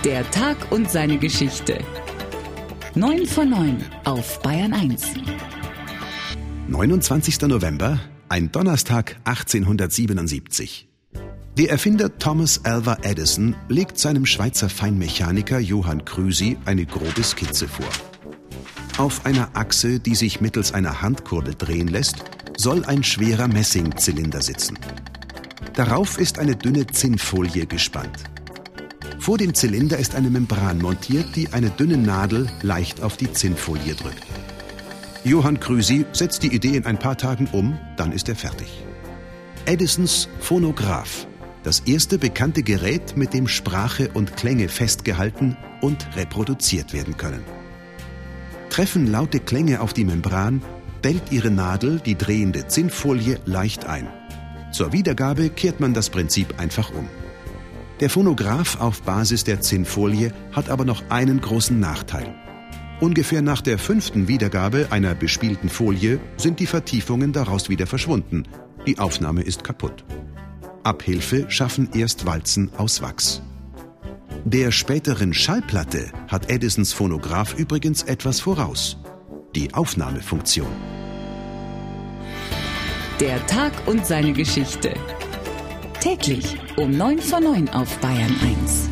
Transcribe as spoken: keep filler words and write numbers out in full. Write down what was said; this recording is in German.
Der Tag und seine Geschichte. neun von neun auf Bayern eins. neunundzwanzigster November, ein Donnerstag achtzehnhundertsiebenundsiebzig. Der Erfinder Thomas Alva Edison legt seinem Schweizer Feinmechaniker Johann Krüsi eine grobe Skizze vor. Auf einer Achse, die sich mittels einer Handkurbel drehen lässt, soll ein schwerer Messingzylinder sitzen. Darauf ist eine dünne Zinnfolie gespannt. Vor dem Zylinder ist eine Membran montiert, die eine dünne Nadel leicht auf die Zinnfolie drückt. Johann Krüsi setzt die Idee in ein paar Tagen um, dann ist er fertig. Edisons Phonograph, das erste bekannte Gerät, mit dem Sprache und Klänge festgehalten und reproduziert werden können. Treffen laute Klänge auf die Membran, bellt ihre Nadel die drehende Zinnfolie leicht ein. Zur Wiedergabe kehrt man das Prinzip einfach um. Der Phonograph auf Basis der Zinnfolie hat aber noch einen großen Nachteil. Ungefähr nach der fünften Wiedergabe einer bespielten Folie sind die Vertiefungen daraus wieder verschwunden. Die Aufnahme ist kaputt. Abhilfe schaffen erst Walzen aus Wachs. Der späteren Schallplatte hat Edisons Phonograph übrigens etwas voraus: die Aufnahmefunktion. Der Tag und seine Geschichte. Täglich um neun von neun auf Bayern eins.